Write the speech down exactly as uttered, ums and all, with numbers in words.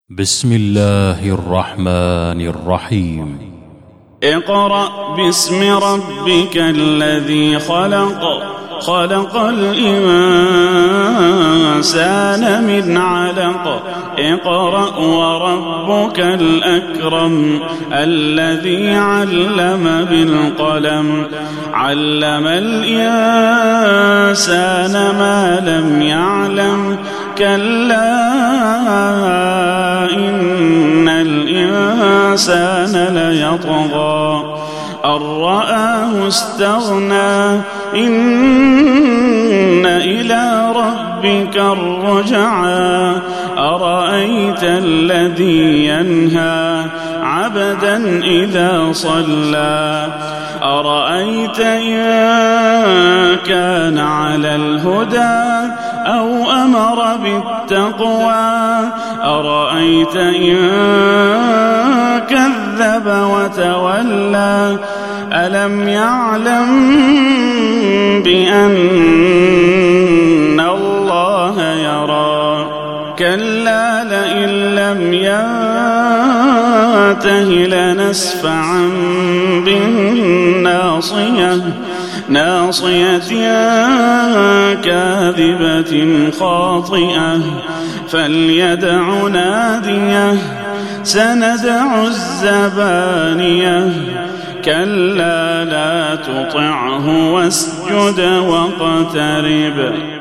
بسم الله الرحمن الرحيم. اقرأ باسم ربك الذي خلق خلق الإنسان من علق اقرأ وربك الأكرم الذي علم بالقلم علم الإنسان ما لم يعلم كلا إن الإنسان ليطغى أن رآه استغنى إن إلى ربك الرجعى أرأيت الذي ينهى عبدا إذا صلى أرأيت إن كان على الهدى أو أمر بالتقوى أرأيت إن كذب وتولى ألم يعلم بأن الله يرى كلا لئن لم ينته لنسفعا بالناصية ناصية كاذبة خاطئة فليدع ناديه سندع الزبانية كلا لا تطعه واسجد واقترب.